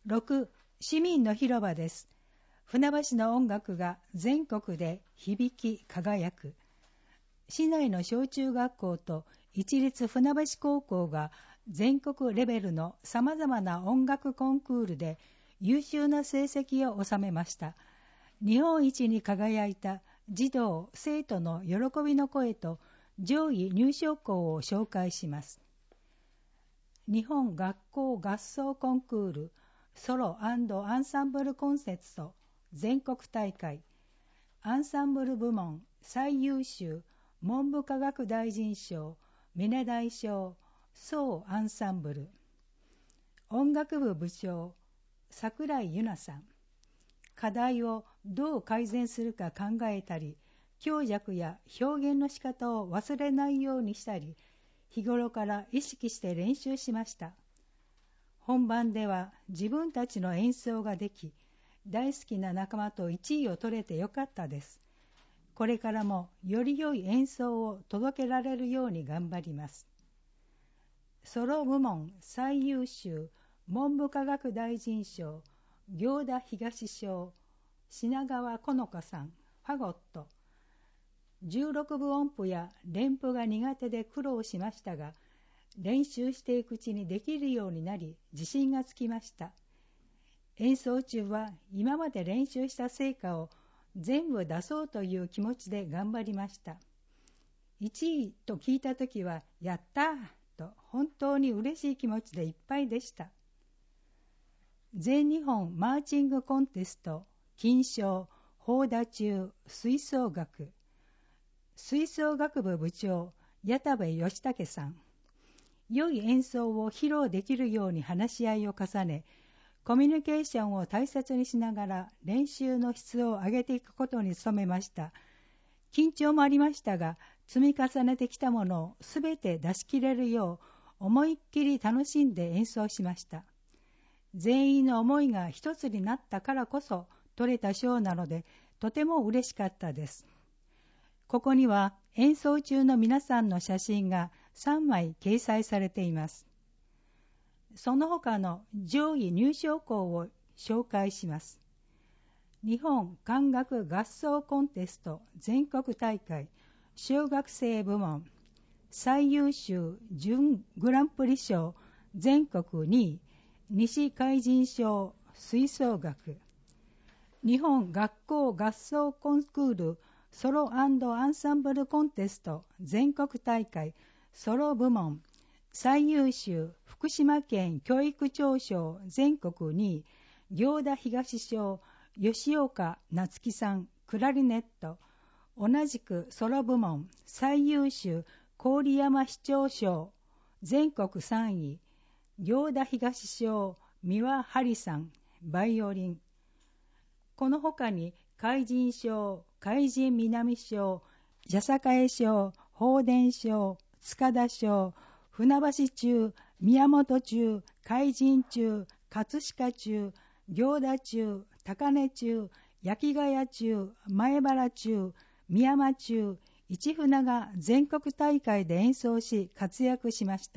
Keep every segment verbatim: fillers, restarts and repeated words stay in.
ろく. 市民の広場です。船橋の音楽が全国で響き輝く。市内の小中学校と一律船橋高校が全国レベルの様々な音楽コンクールで優秀な成績を収めました。日本一に輝いた児童・生徒の喜びの声と上位入賞校を紹介します。日本学校合奏コンクールソロ&アンサンブルコンセプト全国大会、アンサンブル部門最優秀文部科学大臣賞峰大賞総アンサンブル、音楽部部長桜井由奈さん、課題をどう改善するか考えたり、強弱や表現の仕方を忘れないようにしたり、日頃から意識して練習しました。本番では自分たちの演奏ができ、大好きな仲間といちいを取れてよかったです。これからもより良い演奏を届けられるように頑張ります。ソロ部門最優秀文部科学大臣賞行田東賞品川好花さんファゴット、じゅうろくぶ音符や連符が苦手で苦労しましたが、練習していくうちにできるようになり自信がつきました。演奏中は今まで練習した成果を全部出そうという気持ちで頑張りました。いちいと聞いたときはやったーと本当に嬉しい気持ちでいっぱいでした。全日本マーチングコンテスト金賞法田中吹奏楽、吹奏楽部部長矢田部義武さん、良い演奏を披露できるように話し合いを重ね、コミュニケーションを大切にしながら練習の質を上げていくことに努めました。緊張もありましたが、積み重ねてきたものをすべて出し切れるよう思いっきり楽しんで演奏しました。全員の思いが一つになったからこそ取れた賞なので、とても嬉しかったです。ここには演奏中の皆さんの写真がさんまい掲載されています。その他の上位入賞校を紹介します。日本管楽合奏コンテスト全国大会小学生部門最優秀準グランプリ賞全国にい西海神賞吹奏楽、日本学校合奏コンクールソロ&アンサンブルコンテスト全国大会ソロ部門最優秀福島県教育長賞全国にい行田東賞吉岡夏樹さんクラリネット、同じくソロ部門最優秀郡山市長賞全国さんい行田東賞三輪春さんバイオリン、この他に海神賞海神南賞八坂賞法典賞塚田賞船橋中宮本中海神中葛飾中行田中高根中焼ヶ谷中前原中宮山中市船が全国大会で演奏し活躍しました。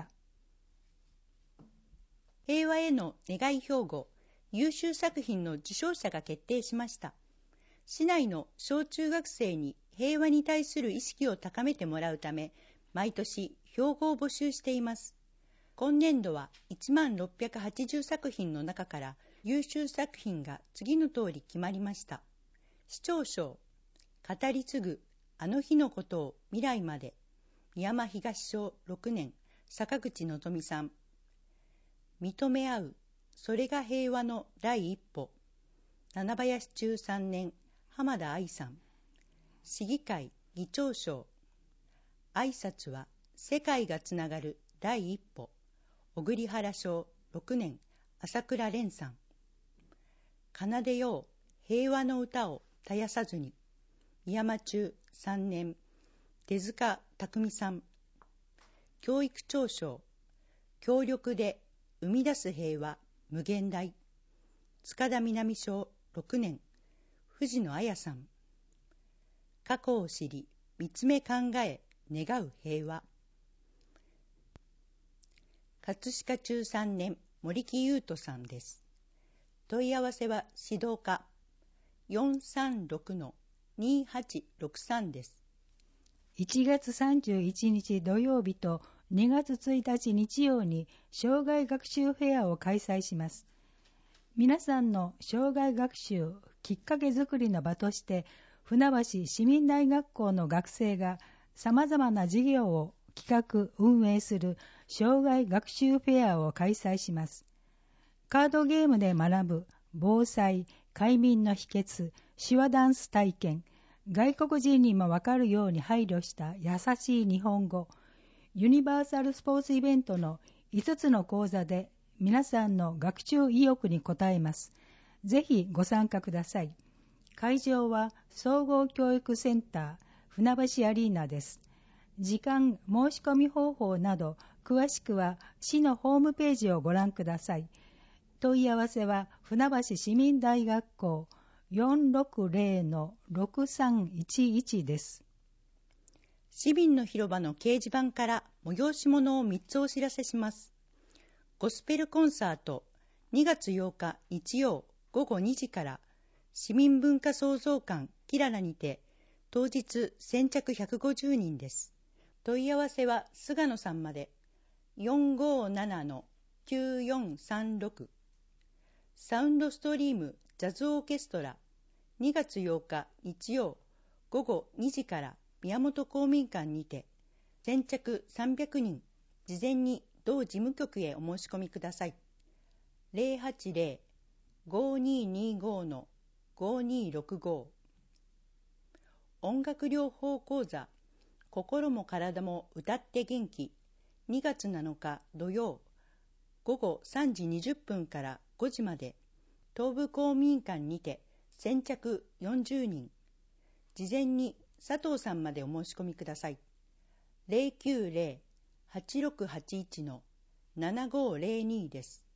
平和への願い標語優秀作品の受賞者が決定しました。市内の小中学生に平和に対する意識を高めてもらうため、毎年標語を募集しています。今年度はいちまんろっぴゃくはちじゅうさくひんの中から優秀作品が次の通り決まりました。市長賞、語り継ぐあの日のことを未来まで、宮山東小ろくねん、坂口のぞみさん。認め合う、それが平和の第一歩、七林中さんねん、浜田愛さん。市議会議長賞、挨拶は世界がつながる第一歩、小栗原小ろくねん、朝倉蓮さん。奏でよう平和の歌を絶やさずに、宮山中さんねん、手塚匠さん。教育長賞、協力で生み出す平和無限大、塚田南小ろくねん、藤野彩さん。過去を知り見つめ考え願う平和、葛飾中さんねん、森木優斗さんです。 問い合わせは指導課 よんさんろくのにはちろくさん です。 いちがつさんじゅういちにち土曜日とにがつついたち日曜に障害学習フェアを開催します。皆さんの障害学習きっかけづくりの場として、船橋市民大学校の学生がさまざまな事業を企画・運営する障害学習フェアを開催します。カードゲームで学ぶ防災、快眠の秘訣、手話ダンス体験、外国人にもわかるように配慮した優しい日本語、ユニバーサルスポーツイベントのいつつの講座で皆さんの学習意欲に応えます。ぜひご参加ください。会場は総合教育センター船橋アリーナです。時間、申し込み方法など詳しくは市のホームページをご覧ください。問い合わせは船橋市民大学校 よんろくぜろのろくさんいちいち です。 市民の広場の掲示板から催し物をみっつお知らせします。ゴスペルコンサートにがつようか日曜ごごにじから市民文化創造館キララにて、当日先着ひゃくごじゅうにんです。問い合わせは菅野さんまで。よんごななのきゅうよんさんろく。サウンドストリームジャズオーケストラにがつようか日曜ごごにじから宮本公民館にて、先着さんびゃくにん、事前に同事務局へお申し込みください。ゼロはちゼロ ごにーにーごのごにーろくご。音楽療法講座心も体も歌って元気、にがつなのか土曜ごごさんじにじゅっぷんからごじまで、東部公民館にて先着よんじゅうにん、事前に佐藤さんまでお申し込みください。ゼロきゅうゼロ はちろくはちいちのななごーゼロにです。